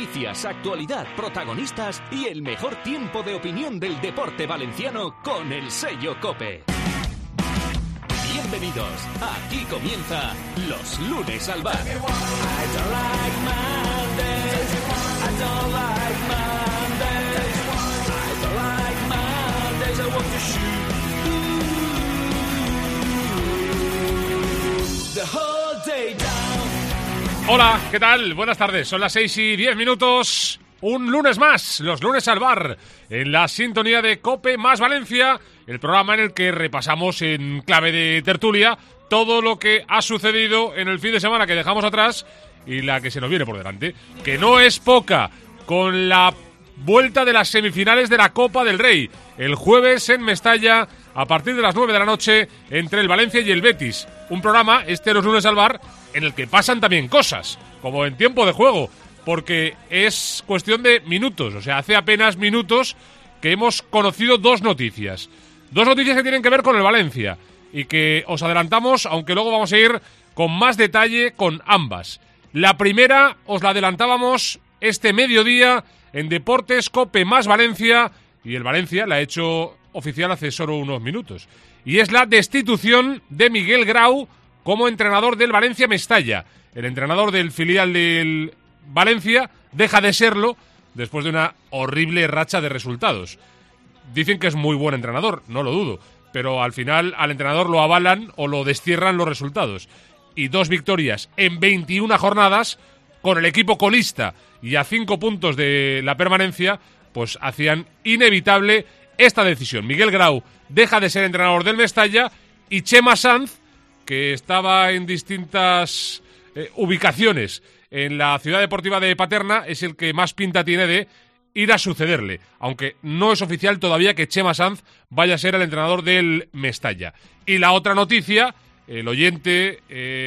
Noticias, actualidad, protagonistas y el mejor tiempo de opinión del deporte valenciano con el sello COPE. Bienvenidos, aquí comienza Los Lunes al Bar. Hola, ¿qué tal? Buenas tardes, son las 6:10. Un lunes más, Los Lunes al Bar, en la sintonía de COPE más Valencia, el programa en el que repasamos en clave de tertulia todo lo que ha sucedido en el fin de semana que dejamos atrás y la que se nos viene por delante, que no es poca, con la vuelta de las semifinales de la Copa del Rey, el jueves en Mestalla, a partir de las 9 de la noche, entre el Valencia y el Betis. Un programa, Los Lunes al Bar, en el que pasan también cosas, como en tiempo de juego, porque es cuestión de minutos, o sea, hace apenas minutos que hemos conocido dos noticias que tienen que ver con el Valencia, y que os adelantamos, aunque luego vamos a ir con más detalle con ambas. La primera os la adelantábamos este mediodía en Deportes COPE más Valencia, y el Valencia la ha hecho oficial hace solo unos minutos, y es la destitución de Miguel Grau como entrenador del Valencia Mestalla. El entrenador del filial del Valencia deja de serlo después de una horrible racha de resultados. Dicen que es muy buen entrenador, no lo dudo, pero al final al entrenador lo avalan o lo destierran los resultados. Y 2 victorias en 21 jornadas con el equipo colista y a 5 puntos de la permanencia, pues hacían inevitable esta decisión. Miguel Grau deja de ser entrenador del Mestalla y Chema Sanz, que estaba en distintas ubicaciones en la ciudad deportiva de Paterna, es el que más pinta tiene de ir a sucederle, aunque no es oficial todavía que Chema Sanz vaya a ser el entrenador del Mestalla. Y la otra noticia, el oyente,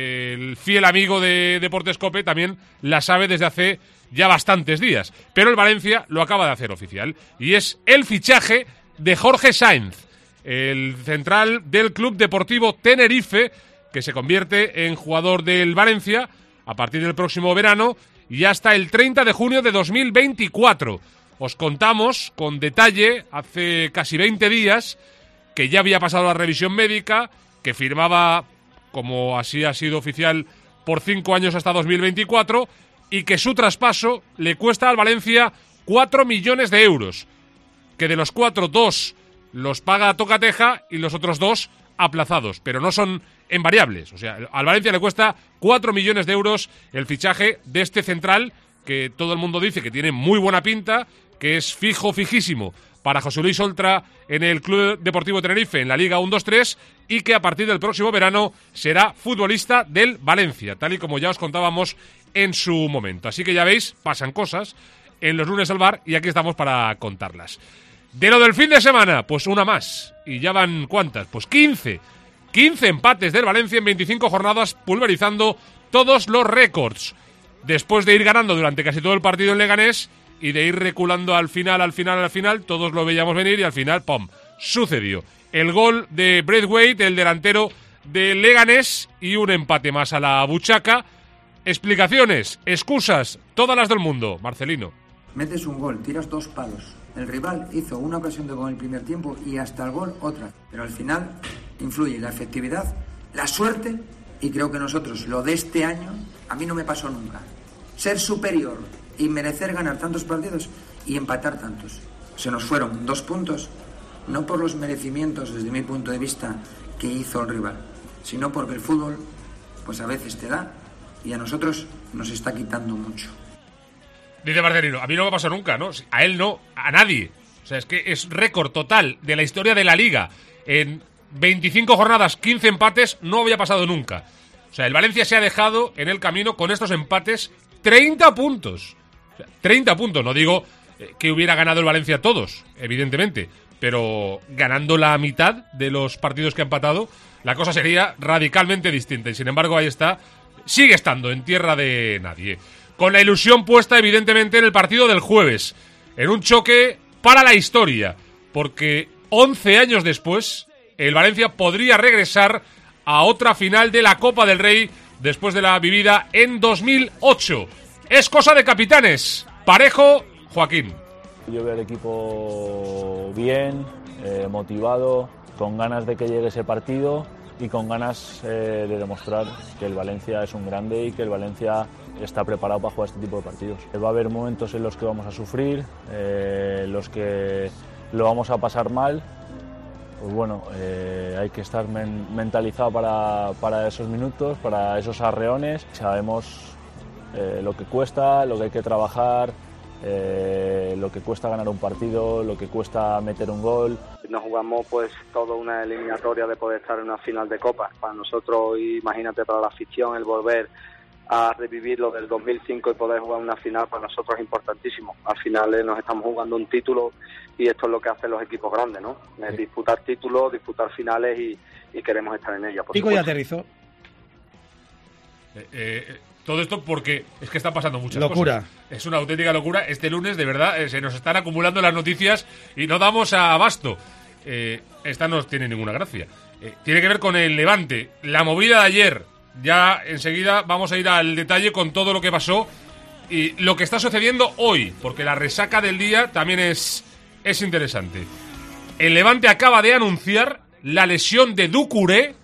el fiel amigo de Deportes COPE también la sabe desde hace ya bastantes días, pero el Valencia lo acaba de hacer oficial, y es el fichaje de Jorge Sainz, el central del Club Deportivo Tenerife, que se convierte en jugador del Valencia a partir del próximo verano y hasta el 30 de junio de 2024. Os contamos con detalle hace casi 20 días que ya había pasado la revisión médica, que firmaba, como así ha sido oficial, por 5 años hasta 2024, y que su traspaso le cuesta al Valencia 4 millones de euros, que de los 4, 2 los paga a tocateja y los otros 2 aplazados, pero no son en variables. O sea, al Valencia le cuesta 4 millones de euros el fichaje de este central, que todo el mundo dice que tiene muy buena pinta, que es fijísimo para José Luis Oltra en el Club Deportivo Tenerife en la Liga 1-2-3, y que a partir del próximo verano será futbolista del Valencia, tal y como ya os contábamos en su momento. Así que ya veis, pasan cosas en Los Lunes al Bar y aquí estamos para contarlas. De lo del fin de semana, pues una más. Y ya van, ¿cuántas? Pues 15 empates del Valencia en 25 jornadas, pulverizando todos los récords. Después de ir ganando durante casi todo el partido en Leganés y de ir reculando al final, todos lo veíamos venir y al final, ¡pum!, sucedió. El gol de Braithwaite, el delantero de Leganés, y un empate más a la buchaca. Explicaciones, excusas, todas las del mundo. Marcelino. Metes un gol, tiras 2 palos. El rival hizo una ocasión de gol en el primer tiempo y hasta el gol otra. Pero al final influye la efectividad, la suerte, y creo que nosotros, lo de este año, a mí no me pasó nunca. Ser superior y merecer ganar tantos partidos y empatar tantos. Se nos fueron 2 puntos, no por los merecimientos desde mi punto de vista que hizo el rival, sino porque el fútbol pues a veces te da y a nosotros nos está quitando mucho. Dice Marcelino, a mí no me pasó nunca, ¿no? A él no, a nadie. O sea, es que es récord total de la historia de la Liga. En 25 jornadas, 15 empates, no había pasado nunca. O sea, el Valencia se ha dejado en el camino con estos empates 30 puntos. O sea, 30 puntos, no digo que hubiera ganado el Valencia todos, evidentemente, pero ganando la mitad de los partidos que ha empatado, la cosa sería radicalmente distinta. Y sin embargo, ahí está, sigue estando en tierra de nadie. Con la ilusión puesta, evidentemente, en el partido del jueves, en un choque para la historia, porque 11 años después, el Valencia podría regresar a otra final de la Copa del Rey después de la vivida en 2008. Es cosa de capitanes. Parejo, Joaquín. Yo veo al equipo bien, motivado, con ganas de que llegue ese partido y con ganas de demostrar que el Valencia es un grande y que el Valencia está preparado para jugar este tipo de partidos. Va a haber momentos en los que vamos a sufrir, los que lo vamos a pasar mal. Pues bueno, hay que estar mentalizado para esos minutos, para esos arreones. Sabemos lo que cuesta, lo que hay que trabajar, lo que cuesta ganar un partido, lo que cuesta meter un gol. Nos jugamos pues toda una eliminatoria de poder estar en una final de Copa. Para nosotros, imagínate, para la afición, el volver a revivir lo del 2005 y poder jugar una final, para nosotros es importantísimo. Al final nos estamos jugando un título y esto es lo que hacen los equipos grandes, ¿no? Es disputar títulos, disputar finales y queremos estar en ellas. Pico y aterrizó. Todo esto porque es que está pasando muchas locura. Cosas. Es una auténtica locura. Este lunes, de verdad, se nos están acumulando las noticias y no damos abasto. Esta no tiene ninguna gracia. Tiene que ver con el Levante. La movida de ayer. Ya enseguida vamos a ir al detalle con todo lo que pasó y lo que está sucediendo hoy, porque la resaca del día también es interesante. El Levante acaba de anunciar la lesión de Doucouré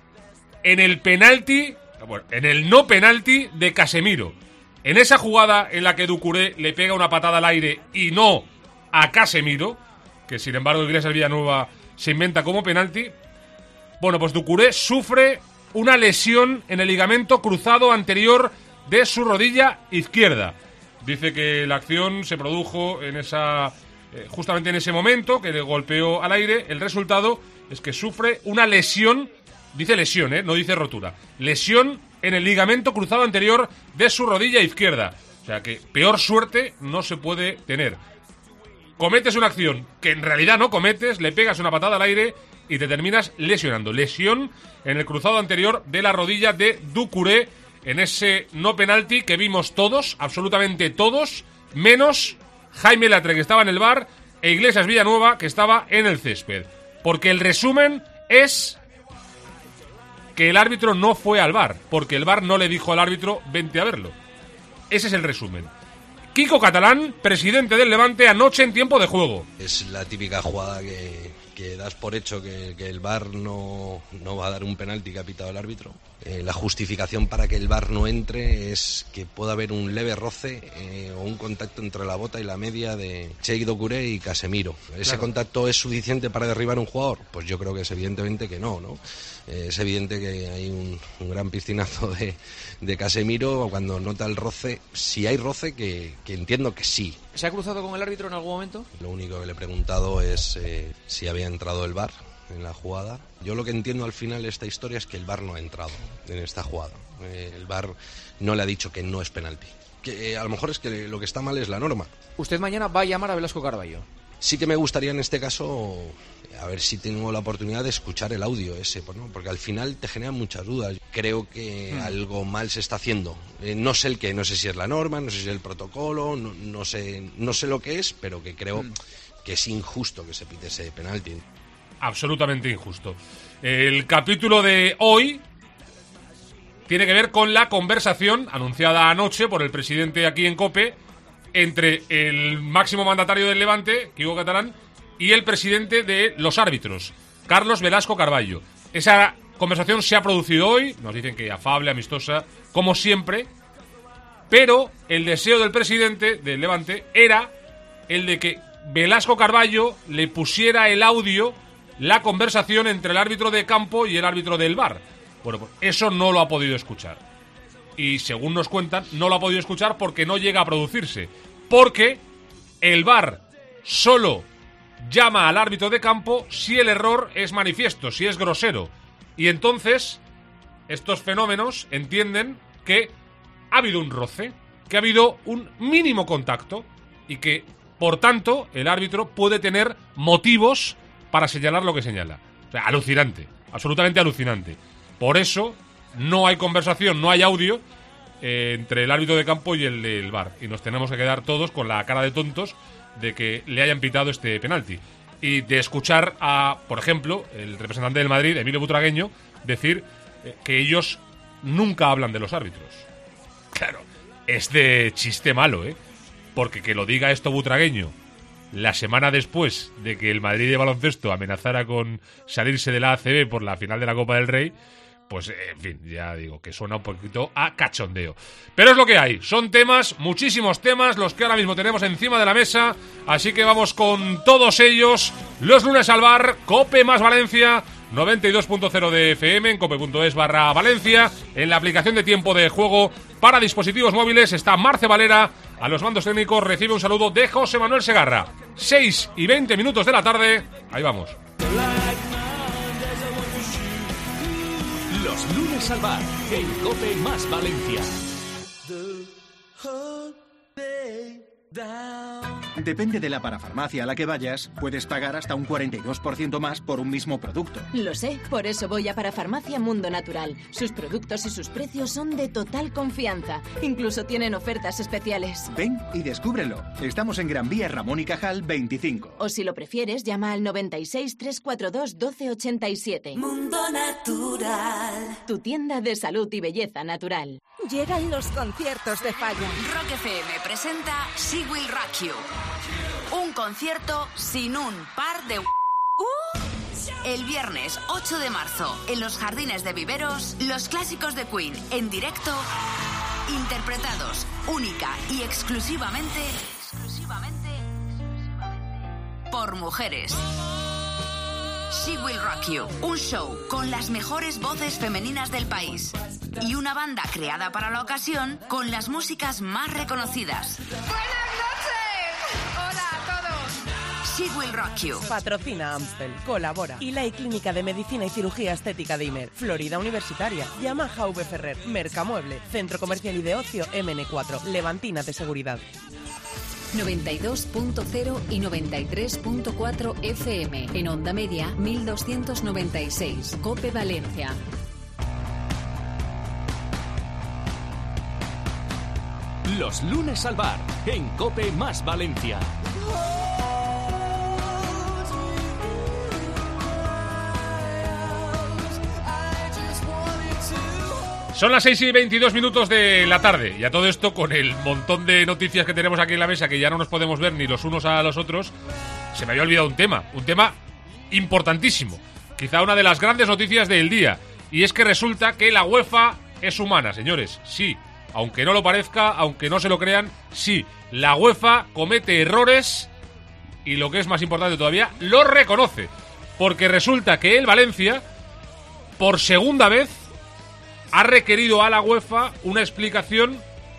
en el penalti... Bueno, en el no penalti de Casemiro. En esa jugada en la que Doucouré le pega una patada al aire y no a Casemiro, que sin embargo Iglesias Villanueva se inventa como penalti. Bueno, pues Doucouré sufre una lesión en el ligamento cruzado anterior de su rodilla izquierda. Dice que la acción se produjo en justamente en ese momento, que le golpeó al aire. El resultado es que sufre una lesión. Dice lesión, no dice rotura. Lesión en el ligamento cruzado anterior de su rodilla izquierda. O sea que peor suerte no se puede tener. Cometes una acción que en realidad no cometes, le pegas una patada al aire y te terminas lesionando. Lesión en el cruzado anterior de la rodilla de Doucouré en ese no penalti que vimos todos, absolutamente todos, menos Jaime Latre, que estaba en el VAR, e Iglesias Villanueva, que estaba en el césped. Porque el resumen es que el árbitro no fue al VAR, porque el VAR no le dijo al árbitro vente a verlo. Ese es el resumen. Kiko Catalán, presidente del Levante, anoche en tiempo de juego. Es la típica jugada que das por hecho que el VAR no va a dar un penalti que ha pitado el árbitro. La justificación para que el VAR no entre es que pueda haber un leve roce o un contacto entre la bota y la media de Cheikh Doucouré y Casemiro. ¿Ese contacto es suficiente para derribar a un jugador? Pues yo creo que es evidentemente que no, ¿no? Es evidente que hay un gran piscinazo de Casemiro cuando nota el roce. Si hay roce, que entiendo que sí. ¿Se ha cruzado con el árbitro en algún momento? Lo único que le he preguntado es si había entrado el VAR en la jugada. Yo lo que entiendo al final de esta historia es que el VAR no ha entrado en esta jugada. El VAR no le ha dicho que no es penalti. Que a lo mejor es que lo que está mal es la norma. ¿Usted mañana va a llamar a Velasco Carballo? Sí que me gustaría en este caso a ver si tengo la oportunidad de escuchar el audio ese, ¿no? Porque al final te generan muchas dudas. Creo que algo mal se está haciendo. No sé el qué, no sé si es la norma, no sé si es el protocolo, no sé lo que es, pero que creo que es injusto que se pite ese penalti. Absolutamente injusto. El capítulo de hoy tiene que ver con la conversación anunciada anoche por el presidente aquí en COPE entre el máximo mandatario del Levante, Kiko Catalán, y el presidente de los árbitros, Carlos Velasco Carballo. Esa conversación se ha producido hoy, nos dicen que afable, amistosa, como siempre, pero el deseo del presidente del Levante era el de que Velasco Carballo le pusiera el audio, la conversación entre el árbitro de campo y el árbitro del VAR. Bueno, pues eso no lo ha podido escuchar. Y según nos cuentan, no lo ha podido escuchar porque no llega a producirse. Porque el VAR solo llama al árbitro de campo si el error es manifiesto, si es grosero. Y entonces, estos fenómenos entienden que ha habido un roce, que ha habido un mínimo contacto y que, por tanto, el árbitro puede tener motivos para señalar lo que señala. O sea, alucinante, absolutamente alucinante. Por eso no hay conversación, no hay audio entre el árbitro de campo y el del VAR. Y nos tenemos que quedar todos con la cara de tontos de que le hayan pitado este penalti. Y de escuchar a, por ejemplo, el representante del Madrid, Emilio Butragueño, decir que ellos nunca hablan de los árbitros. Claro, es de chiste malo, ¿eh? porque que lo diga esto butragueño la semana después de que el Madrid de baloncesto amenazara con salirse de la ACB por la final de la Copa del Rey, pues en fin, ya digo que suena un poquito a cachondeo. Pero es lo que hay, son temas, muchísimos temas, los que ahora mismo tenemos encima de la mesa, así que vamos con todos ellos. Los lunes al bar, Cope más Valencia, 92.0 de FM, en cope.es/Valencia, en la aplicación de tiempo de juego para dispositivos móviles está Marce Valera. A los mandos técnicos recibe un saludo de José Manuel Segarra. 6:20 de la tarde. Ahí vamos. Los lunes al bar, en Cope más Valencia. Depende de la parafarmacia a la que vayas, puedes pagar hasta un 42% más por un mismo producto. Lo sé, por eso voy a Parafarmacia Mundo Natural. Sus productos y sus precios son de total confianza. Incluso tienen ofertas especiales. Ven y descúbrelo. Estamos en Gran Vía Ramón y Cajal 25. O si lo prefieres, llama al 96 342 1287. Mundo Natural. Tu tienda de salud y belleza natural. Llegan los conciertos de Falla. Rock FM presenta She Will Rock You. Un concierto sin un par de... El viernes 8 de marzo, en los Jardines de Viveros, los clásicos de Queen en directo, interpretados única y exclusivamente por mujeres. She Will Rock You, un show con las mejores voces femeninas del país y una banda creada para la ocasión con las músicas más reconocidas. ¡Buenas noches! ¡Hola a todos! She Will Rock You. Patrocina Amstel, colabora. Ilai Clínica de Medicina y Cirugía Estética de Imer, Florida Universitaria, Yamaha V Ferrer, Mercamueble, Centro Comercial y de Ocio MN4, Levantina de Seguridad. 92.0 y 93.4 FM. En onda media, 1296. Cope Valencia. Los lunes al bar, en Cope más Valencia. Son las 6:22 de la tarde, y a todo esto, con el montón de noticias que tenemos aquí en la mesa, que ya no nos podemos ver ni los unos a los otros, se me había olvidado un tema importantísimo, quizá una de las grandes noticias del día, y es que resulta que la UEFA es humana, señores, sí, aunque no lo parezca, aunque no se lo crean, sí, la UEFA comete errores, y lo que es más importante todavía, lo reconoce, porque resulta que el Valencia, por segunda vez, ha requerido a la UEFA una explicación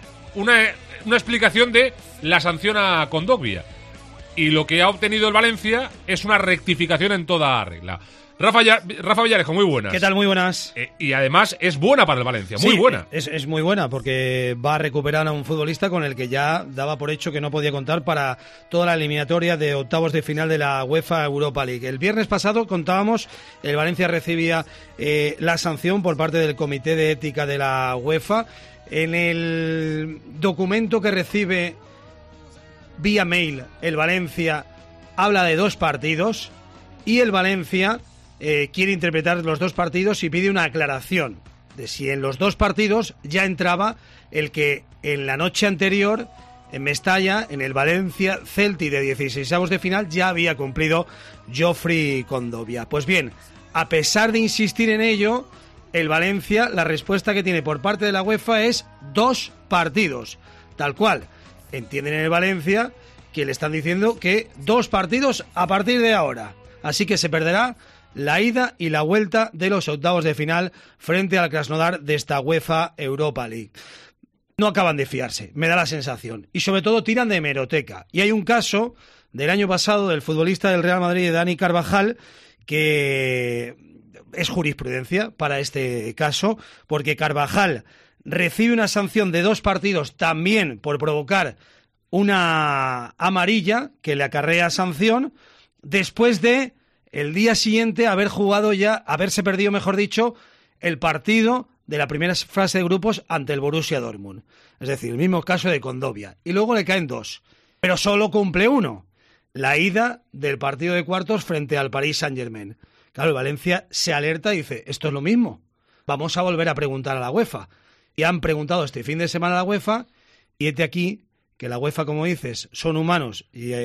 de la sanción a Kondogbia. Y lo que ha obtenido el Valencia es una rectificación en toda regla. Rafa Villarejo, muy buenas. ¿Qué tal? Muy buenas. Y además es buena para el Valencia, muy buena. Es muy buena porque va a recuperar a un futbolista con el que ya daba por hecho que no podía contar para toda la eliminatoria de octavos de final de la UEFA Europa League. El viernes pasado contábamos, el Valencia recibía la sanción por parte del Comité de Ética de la UEFA. En el documento que recibe vía mail, el Valencia habla de 2 partidos y el Valencia quiere interpretar los 2 partidos y pide una aclaración de si en los 2 partidos ya entraba el que en la noche anterior en Mestalla, en el Valencia Celti de 16avos de final, ya había cumplido Geoffrey Kondogbia. Pues bien, a pesar de insistir en ello, el Valencia, la respuesta que tiene por parte de la UEFA es 2 partidos, tal cual. Entienden en el Valencia que le están diciendo que 2 partidos a partir de ahora. Así que se perderá la ida y la vuelta de los octavos de final frente al Krasnodar de esta UEFA Europa League. No acaban de fiarse, me da la sensación. Y sobre todo tiran de hemeroteca. Y hay un caso del año pasado del futbolista del Real Madrid, Dani Carvajal, que es jurisprudencia para este caso, porque Carvajal recibe una sanción de 2 partidos también por provocar una amarilla que le acarrea sanción, después de el día siguiente haberse perdido, mejor dicho, el partido de la primera fase de grupos ante el Borussia Dortmund. Es decir, el mismo caso de Kondogbia. Y luego le caen 2. Pero solo cumple 1. La ida del partido de cuartos frente al Paris Saint-Germain. Claro, el Valencia se alerta y dice, esto es lo mismo. Vamos a volver a preguntar a la UEFA. Y han preguntado este fin de semana a la UEFA y este aquí que la UEFA, como dices, son humanos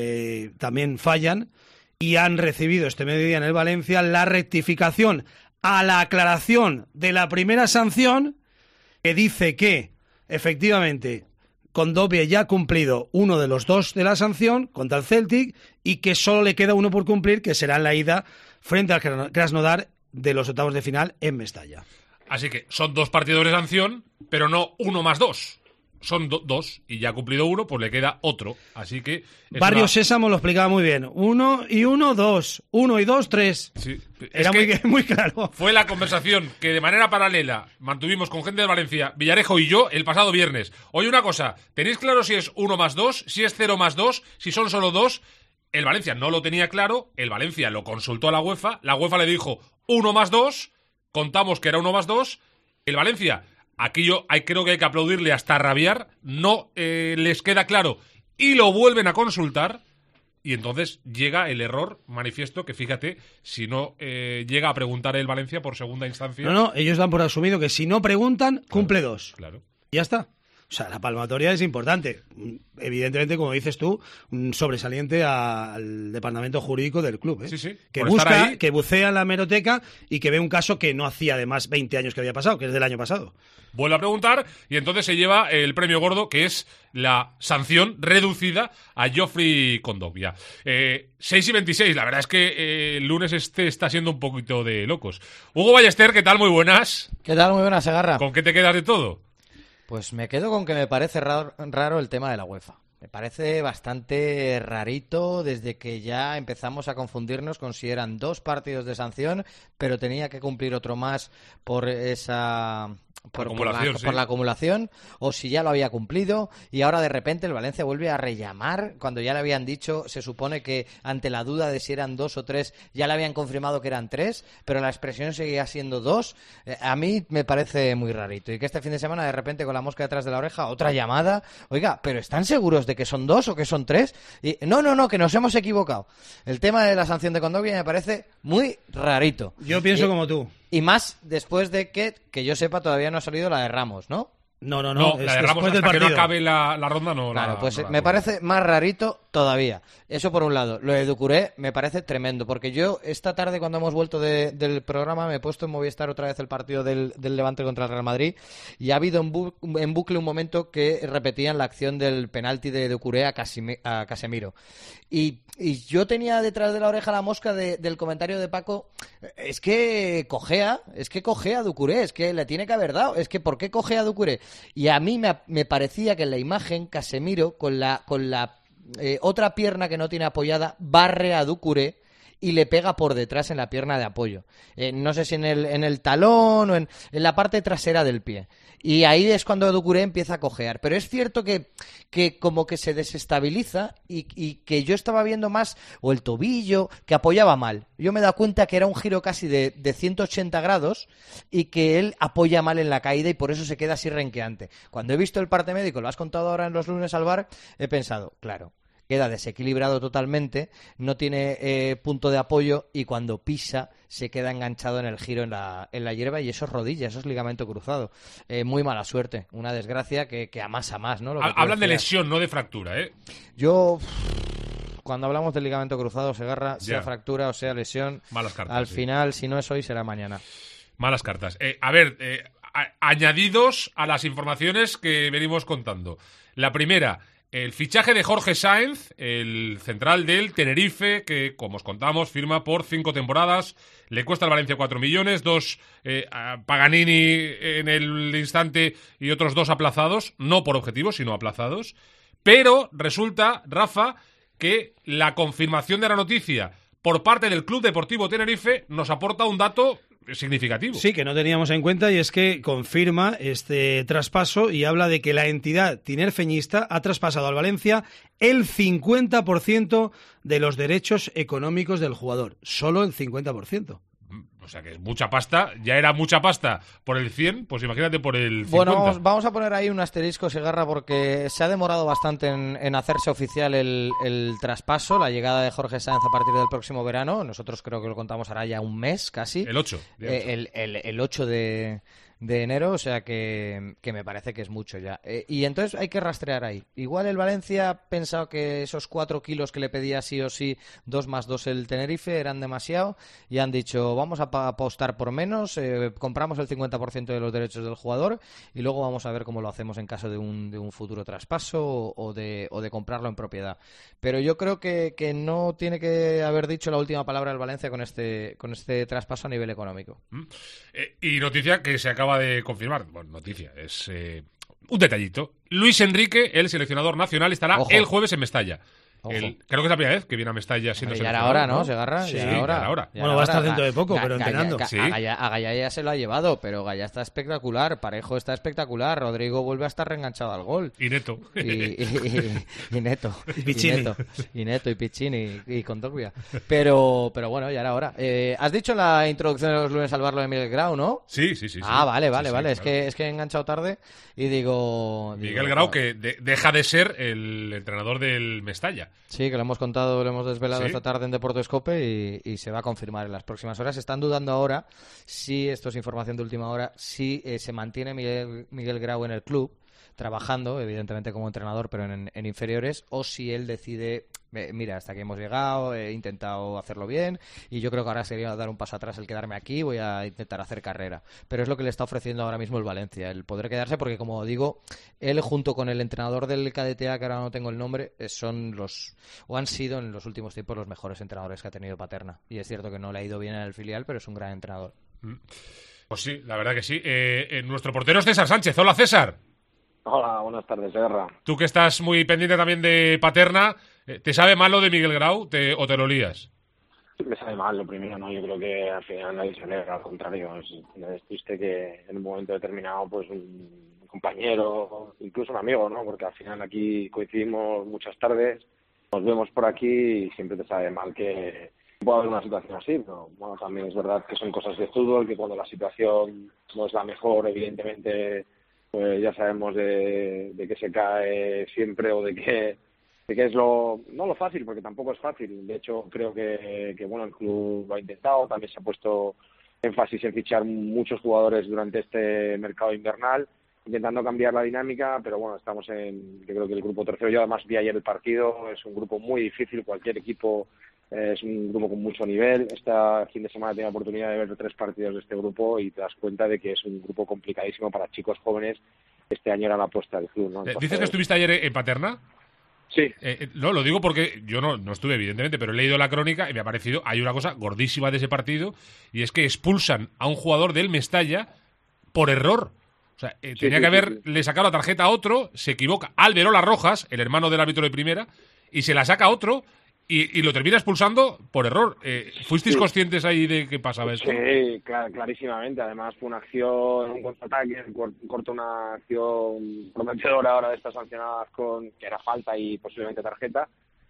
y también fallan, y han recibido este mediodía en el Valencia la rectificación a la aclaración de la primera sanción, que dice que, efectivamente, Kondogbia ya ha cumplido uno de los 2 de la sanción contra el Celtic y que solo le queda uno por cumplir, que será en la ida frente al Krasnodar de los octavos de final en Mestalla. Así que son 2 partidos de sanción, pero no 1 más 2. Son 2 y ya ha cumplido uno, pues le queda otro. Así que Barrio Sésamo lo explicaba muy bien. 1 y 1, 2. 1 y 2, 3. Sí. Era muy claro. Fue la conversación que de manera paralela mantuvimos con gente de Valencia, Villarejo y yo, el pasado viernes. Oye, una cosa, ¿tenéis claro si es 1 más 2, si es 0 más 2, si son solo 2? El Valencia no lo tenía claro, el Valencia lo consultó a la UEFA le dijo 1 más 2, contamos que era 1 más 2, el Valencia... Aquí creo que hay que aplaudirle hasta rabiar, no les queda claro y lo vuelven a consultar y entonces llega el error manifiesto que fíjate, si no llega a preguntar el Valencia por segunda instancia. No, ellos dan por asumido que si no preguntan, cumple 2. Claro. Ya está. O sea, la palmatoria es importante. Evidentemente, como dices tú, un sobresaliente al departamento jurídico del club, ¿eh? Sí. Que busca, que bucea en la hemeroteca y que ve un caso que no hacía además 20 años que había pasado, que es del año pasado. Vuelve a preguntar y entonces se lleva el premio gordo, que es la sanción reducida a Geoffrey Kondogbia. 6 y 26, la verdad es que el lunes está siendo un poquito de locos. Hugo Ballester, ¿qué tal? Muy buenas. ¿Qué tal? Muy buenas, Segarra. ¿Con qué te quedas de todo? Pues me quedo con que me parece raro el tema de la UEFA. Me parece bastante rarito desde que ya empezamos a confundirnos con si eran 2 partidos de sanción, pero tenía que cumplir otro más por esa... Por la acumulación, o si ya lo había cumplido y ahora de repente el Valencia vuelve a rellamar cuando ya le habían dicho, se supone que ante la duda de si eran 2 o 3 ya le habían confirmado que eran 3, pero la expresión seguía siendo 2. A mí me parece muy rarito y que este fin de semana de repente con la mosca detrás de la oreja otra llamada, oiga, pero ¿están seguros de que son 2 o que son 3? Y no, que nos hemos equivocado. El tema de la sanción de Kondogbia me parece muy rarito. Yo pienso como tú. Y más después de que yo sepa todavía no ha salido la de Ramos, ¿no? No, la de Ramos hasta que no acabe la ronda no. Claro, me parece más rarito todavía. Eso por un lado. Lo de Doucouré me parece tremendo, porque yo esta tarde cuando hemos vuelto del programa me he puesto en Movistar otra vez el partido del Levante contra el Real Madrid y ha habido en bucle un momento que repetían la acción del penalti de Doucouré a Casemiro. Y yo tenía detrás de la oreja la mosca del comentario de Paco, es que cojea Doucouré, es que le tiene que haber dado, es que ¿por qué cojea Doucouré? Y a mí me parecía que en la imagen Casemiro con la otra pierna que no tiene apoyada barre a Doucouré y le pega por detrás en la pierna de apoyo. No sé si en el talón o en la parte trasera del pie. Y ahí es cuando Doucouré empieza a cojear. Pero es cierto que como que se desestabiliza y que yo estaba viendo más, o el tobillo, que apoyaba mal. Yo me he dado cuenta que era un giro casi de 180 grados y que él apoya mal en la caída y por eso se queda así renqueante. Cuando he visto el parte médico, lo has contado ahora en los lunes al bar, he pensado, claro, queda desequilibrado totalmente, no tiene punto de apoyo y cuando pisa se queda enganchado en el giro en la hierba y eso es rodilla, eso es ligamento cruzado. Muy mala suerte, una desgracia que amasa más, ¿no? Hablan de lesión, no de fractura, ¿eh? Yo, cuando hablamos del ligamento cruzado, Segarra, sea fractura o sea lesión, malas cartas, al final, si no es hoy, será mañana. Malas cartas. Añadidos a las informaciones que venimos contando. La primera... El fichaje de Jorge Sáenz, el central del Tenerife, que, como os contamos, firma por 5 temporadas. Le cuesta al Valencia 4 millones, 2 a Paganini en el instante y otros 2 aplazados. No por objetivos, sino aplazados. Pero resulta, Rafa, que la confirmación de la noticia por parte del Club Deportivo Tenerife nos aporta un dato significativo. Sí, que no teníamos en cuenta y es que confirma este traspaso y habla de que la entidad tinerfeñista ha traspasado al Valencia el 50% de los derechos económicos del jugador. Solo el 50%. O sea que es mucha pasta, ya era mucha pasta por el 100, pues imagínate por el 50. Bueno, vamos a poner ahí un asterisco, Segarra, porque se ha demorado bastante en hacerse oficial el traspaso, la llegada de Jorge Sáenz a partir del próximo verano. Nosotros creo que lo contamos ahora ya un mes casi. El 8. El 8 de de enero, o sea que me parece que es mucho ya. Y entonces hay que rastrear ahí. Igual el Valencia ha pensado que esos 4 kilos que le pedía sí o sí, 2 más 2 el Tenerife, eran demasiado, y han dicho, vamos a apostar por menos, compramos el 50% de los derechos del jugador y luego vamos a ver cómo lo hacemos en caso de un futuro traspaso o de comprarlo en propiedad. Pero yo creo que no tiene que haber dicho la última palabra el Valencia con este traspaso a nivel económico. Y noticia que se acaba de confirmar. Bueno, noticia, es un detallito. Luis Enrique, el seleccionador nacional, estará el jueves en Mestalla. Creo que es la primera vez que viene a Mestalla siendo seleccionador. Ya era hora, ¿no? Segarra. Sí, ya era hora. hora. Bueno, va a estar dentro de poco, pero entrenando. Sí. A Gallá ya se lo ha llevado, pero Gallá está espectacular. Parejo está espectacular. Rodrigo vuelve a estar reenganchado al gol. Y Neto. Y Neto. Y Piccini. Y Neto, y Piccini, y Kondogbia. Pero bueno, ya era hora. Has dicho en la introducción de los lunes al bar lo de Miguel Grau, ¿no? Sí. Vale. Sí, es que he enganchado tarde y digo... Miguel Grau, que deja de ser el entrenador del Mestalla. Sí, que lo hemos contado, lo hemos desvelado Sí. esta tarde en Deportes COPE y se va a confirmar en las próximas horas. Están dudando ahora si, esto es información de última hora, si se mantiene Miguel Grau en el club, trabajando, evidentemente como entrenador, pero en inferiores, o si él decide, mira, hasta aquí hemos llegado, he intentado hacerlo bien, y yo creo que ahora sería dar un paso atrás el quedarme aquí, voy a intentar hacer carrera. Pero es lo que le está ofreciendo ahora mismo el Valencia, el poder quedarse, porque como digo, él junto con el entrenador del KDTA, que ahora no tengo el nombre, han sido en los últimos tiempos los mejores entrenadores que ha tenido Paterna. Y es cierto que no le ha ido bien en el filial, pero es un gran entrenador. Pues sí, la verdad que sí. Nuestro portero es César Sánchez. Hola, César. Hola, buenas tardes, Guerra. Tú que estás muy pendiente también de Paterna, ¿te sabe mal lo de Miguel Grau o te lo lías? Me sabe mal lo primero, ¿no? Yo creo que al final nadie se alegra, al contrario. Es triste que en un momento determinado, pues un compañero, incluso un amigo, ¿no? Porque al final aquí coincidimos muchas tardes, nos vemos por aquí y siempre te sabe mal que pueda haber una situación así, pero bueno, también es verdad que son cosas de fútbol, que cuando la situación no es la mejor, evidentemente, pues ya sabemos de que se cae siempre o de que es no lo fácil, porque tampoco es fácil. De hecho, creo que bueno, el club lo ha intentado, también se ha puesto énfasis en fichar muchos jugadores durante este mercado invernal, intentando cambiar la dinámica, pero bueno, yo creo que el grupo tercero, yo además vi ayer el partido, es un grupo muy difícil, cualquier equipo es un grupo con mucho nivel. Este fin de semana he tenido la oportunidad de ver 3 partidos de este grupo y te das cuenta de que es un grupo complicadísimo para chicos jóvenes. Este año era la apuesta del club, ¿no? Entonces, ¿dices que estuviste ayer en Paterna? Sí. No, lo digo porque yo no estuve, evidentemente, pero he leído la crónica y me ha parecido, hay una cosa gordísima de ese partido, y es que expulsan a un jugador del Mestalla por error. O sea, tenía que haberle sacado la tarjeta a otro, se equivoca Alberola Rojas, el hermano del árbitro de primera, y se la saca a otro y lo termina expulsando por error. ¿Fuisteis conscientes ahí de qué pasaba esto? Sí, clarísimamente. Además fue una acción, un contraataque, corta una acción prometedora ahora de estas sancionadas que era falta y posiblemente tarjeta.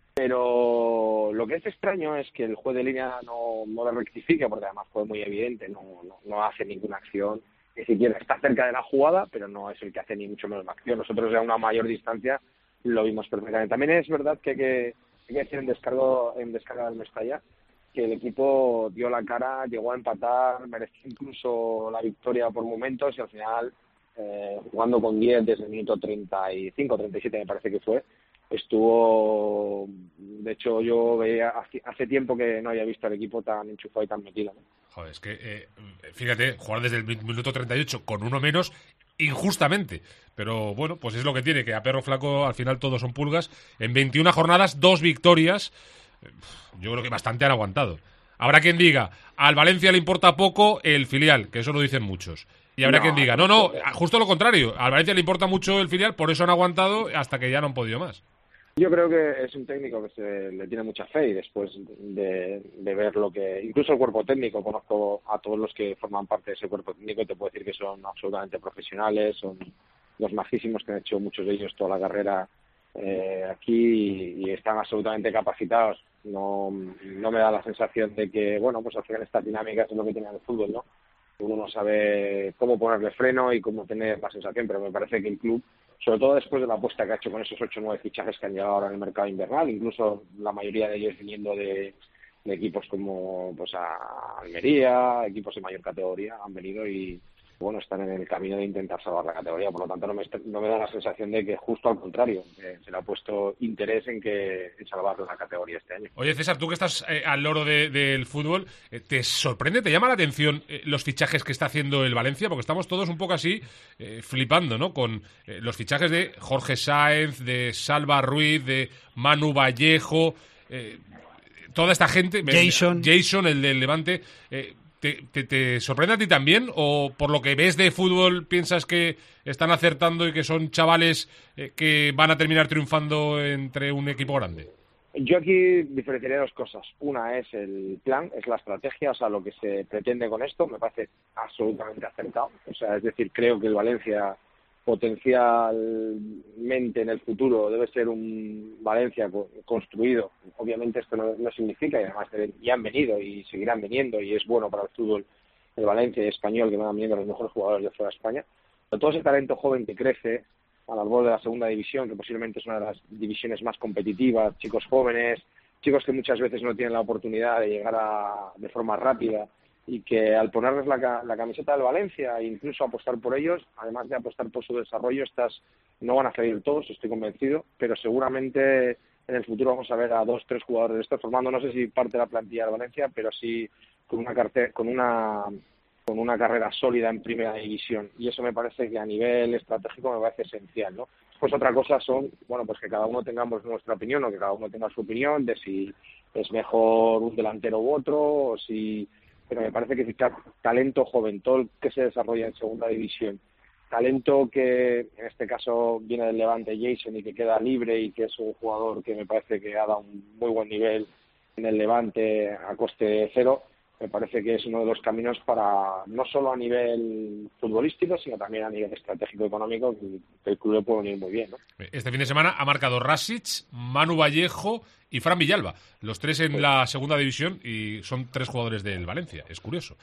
Pero lo que es extraño es que el juez de línea no lo rectifique, porque además fue muy evidente, no hace ninguna acción. Ni siquiera está cerca de la jugada, pero no es el que hace ni mucho menos la acción. Nosotros a una mayor distancia lo vimos perfectamente. También es verdad que hay que decir en descarga del Mestalla que el equipo dio la cara, llegó a empatar, mereció incluso la victoria por momentos y al final, jugando con 10 desde el minuto 35, 37 me parece que fue, estuvo... De hecho, yo veía hace tiempo que no había visto al equipo tan enchufado y tan metido, ¿no? Joder, es que, fíjate, jugar desde el minuto 38 con uno menos, injustamente. Pero bueno, pues es lo que tiene, que a perro flaco al final todos son pulgas. En 21 jornadas, 2 victorias. Yo creo que bastante han aguantado. Habrá quien diga, al Valencia le importa poco el filial, que eso lo dicen muchos. Y habrá quien diga, no, justo lo contrario, al Valencia le importa mucho el filial, por eso han aguantado hasta que ya no han podido más. Yo creo que es un técnico que le tiene mucha fe y después de ver lo que... Incluso el cuerpo técnico, conozco a todos los que forman parte de ese cuerpo técnico y te puedo decir que son absolutamente profesionales, son los majísimos que han hecho muchos de ellos toda la carrera aquí y están absolutamente capacitados. No me da la sensación de que, bueno, pues al final estas dinámicas es lo que tiene el fútbol, ¿no? Uno no sabe cómo ponerle freno y cómo tener la sensación, pero me parece que el club, sobre todo después de la apuesta que ha hecho con esos 8 o 9 fichajes que han llegado ahora en el mercado invernal, incluso la mayoría de ellos viniendo de equipos como pues a Almería, equipos de mayor categoría, han venido y bueno, están en el camino de intentar salvar la categoría. Por lo tanto, no me da la sensación de que justo al contrario, se le ha puesto interés en salvar la categoría este año. Oye, César, tú que estás al loro del fútbol, ¿te sorprende, te llama la atención los fichajes que está haciendo el Valencia? Porque estamos todos un poco así flipando, ¿no? Con los fichajes de Jorge Sáenz, de Salva Ruiz, de Manu Vallejo, toda esta gente. Jason, el del Levante. ¿Te sorprende a ti también? ¿O por lo que ves de fútbol piensas que están acertando y que son chavales que van a terminar triunfando entre un equipo grande? Yo aquí diferenciaría dos cosas. Una es el plan, es la estrategia, o sea, lo que se pretende con esto, me parece absolutamente acertado. O sea, es decir, creo que el Valencia potencialmente en el futuro debe ser un Valencia construido. Obviamente esto no significa, y además ya han venido y seguirán viniendo, y es bueno para el fútbol el Valencia y español que van viniendo los mejores jugadores de fuera de España. Pero todo ese talento joven que crece al albor de la segunda división, que posiblemente es una de las divisiones más competitivas, chicos jóvenes, chicos que muchas veces no tienen la oportunidad de llegar de forma rápida, y que al ponerles la camiseta del Valencia e incluso apostar por ellos, además de apostar por su desarrollo, no van a salir todos, estoy convencido, pero seguramente en el futuro vamos a ver a 2-3 jugadores de estos formando, no sé si parte de la plantilla del Valencia, pero sí con una carrera sólida en primera división, y eso me parece que a nivel estratégico me parece esencial, ¿no? Pues otra cosa son, bueno, pues que cada uno tengamos nuestra opinión, o que cada uno tenga su opinión de si es mejor un delantero u otro, o si... Pero me parece que fichar talento joven, todo el que se desarrolla en segunda división, talento que en este caso viene del Levante, Jason, y que queda libre, y que es un jugador que me parece que ha dado un muy buen nivel en el Levante a coste cero, me parece que es uno de los caminos para, no solo a nivel futbolístico, sino también a nivel estratégico económico, que el club le puede venir muy bien, ¿no? Este fin de semana ha marcado Rasic, Manu Vallejo y Fran Villalba, los tres en la segunda división, y son 3 jugadores del Valencia. Es curioso.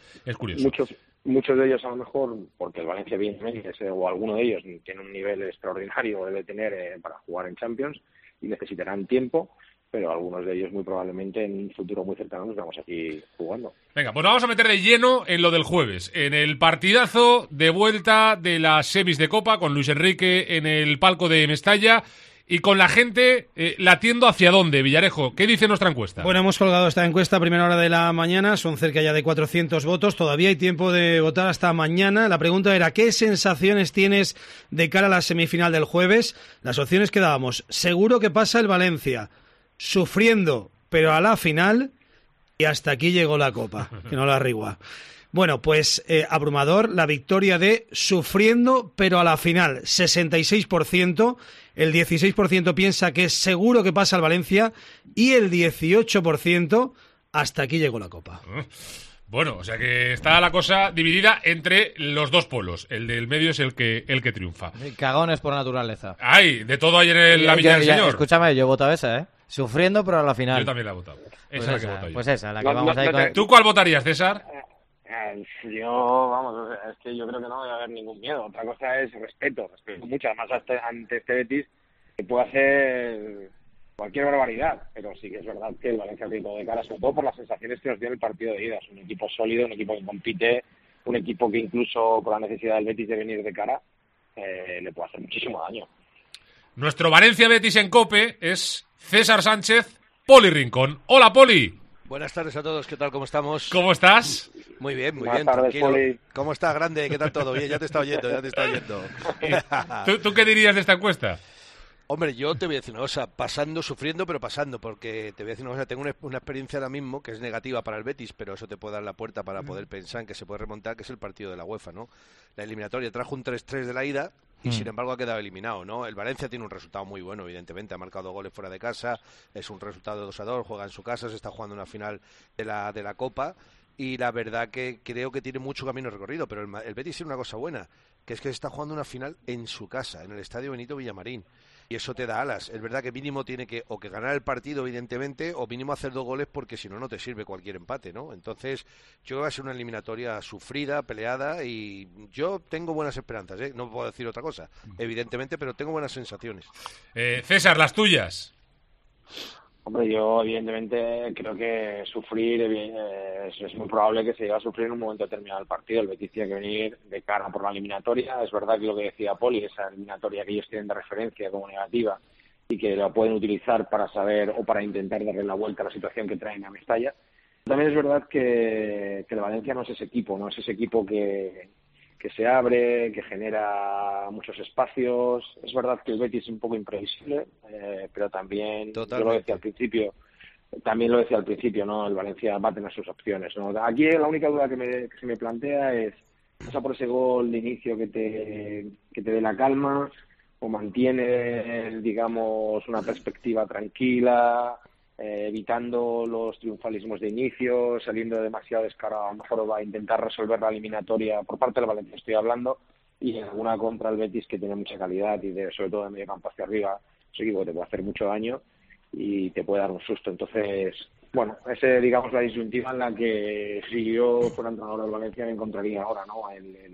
Muchos de ellos a lo mejor, porque el Valencia evidentemente, o alguno de ellos tiene un nivel extraordinario, debe tener para jugar en Champions, y necesitarán tiempo, pero algunos de ellos muy probablemente en un futuro muy cercano nos vamos aquí jugando. Venga, pues vamos a meter de lleno en lo del jueves, en el partidazo de vuelta de las semis de Copa, con Luis Enrique en el palco de Mestalla y con la gente latiendo hacia dónde. Villarejo, ¿qué dice nuestra encuesta? Bueno, hemos colgado esta encuesta a primera hora de la mañana, son cerca ya de 400 votos, todavía hay tiempo de votar hasta mañana. La pregunta era, ¿qué sensaciones tienes de cara a la semifinal del jueves? Las opciones que dábamos: seguro que pasa el Valencia, sufriendo, pero a la final, y hasta aquí llegó la Copa, que no la rigua. Bueno, pues abrumador la victoria de sufriendo, pero a la final, 66%, el 16% piensa que es seguro que pasa el Valencia, y el 18% hasta aquí llegó la Copa. Bueno, o sea que está la cosa dividida entre los dos polos. El del medio es el que triunfa. Cagones por naturaleza. ¡Ay! De todo hay en la Villa del Señor. Escúchame, yo he votado esa, ¿eh? Sufriendo, pero a la final. Yo también la he votado. Esa es la que he votado yo. Pues esa, la que vamos a ir con... ¿Tú cuál votarías, César? Es que yo creo que no debe haber ningún miedo. Otra cosa es respeto mucho, además ante este Betis, que puede hacer cualquier barbaridad, pero sí que es verdad que el Valencia tiene todo de cara, sobre todo por las sensaciones que nos dio en el partido de ida. Es un equipo sólido, un equipo que compite, un equipo que incluso con la necesidad del Betis de venir de cara, le puede hacer muchísimo daño. Nuestro Valencia Betis en COPE es César Sánchez, Poli Rincón. Hola, Poli. Buenas tardes a todos, ¿qué tal? ¿Cómo estamos? ¿Cómo estás? Muy bien, Buenas tardes, tranquilo. Poli. ¿Cómo estás, grande? ¿Qué tal todo? Bien, ya te está oyendo. ¿Tú qué dirías de esta encuesta? Hombre, yo te voy a decir una cosa, sufriendo, pero pasando, porque te voy a decir una cosa, tengo una experiencia ahora mismo que es negativa para el Betis, pero eso te puede dar la puerta para poder pensar en que se puede remontar, que es el partido de la UEFA, ¿no? La eliminatoria trajo un 3-3 de la ida y sin embargo ha quedado eliminado, ¿no? El Valencia tiene un resultado muy bueno, evidentemente, ha marcado goles fuera de casa, es un resultado 2-2, juega en su casa, se está jugando una final de la Copa, y la verdad que creo que tiene mucho camino recorrido, pero el Betis tiene una cosa buena, que es que se está jugando una final en su casa, en el Estadio Benito Villamarín. Y eso te da alas. Es verdad que mínimo tiene que o que ganar el partido, evidentemente, o mínimo hacer 2 goles, porque si no, no te sirve cualquier empate, ¿no? Entonces, yo creo que va a ser una eliminatoria sufrida, peleada, y yo tengo buenas esperanzas, ¿eh? No puedo decir otra cosa, evidentemente, pero tengo buenas sensaciones. César, las tuyas. Hombre, yo evidentemente creo que sufrir es muy probable que se llegue a sufrir en un momento determinado del partido. El Betis tiene que venir de cara por la eliminatoria. Es verdad que lo que decía Poli, esa eliminatoria que ellos tienen de referencia como negativa y que la pueden utilizar para saber o para intentar darle la vuelta a la situación que traen a Mestalla. También es verdad que el Valencia no es ese equipo, no es ese equipo que se abre, que genera muchos espacios. Es verdad que el Betis es un poco imprevisible, pero también, yo lo decía al principio, ¿no? El Valencia va a tener sus opciones, ¿no? Aquí la única duda que se me plantea es, ¿pasa por ese gol de inicio que te dé la calma o mantiene, digamos, una perspectiva tranquila, evitando los triunfalismos de inicio, saliendo demasiado descarado? A lo mejor va a intentar resolver la eliminatoria por parte del Valencia, estoy hablando, y en alguna contra el Betis, que tiene mucha calidad y sobre todo de medio campo hacia arriba, es un equipo que te puede hacer mucho daño y te puede dar un susto. Entonces, bueno, ese, digamos, la disyuntiva en la que si yo fuera entrenador del Valencia me encontraría ahora, ¿no?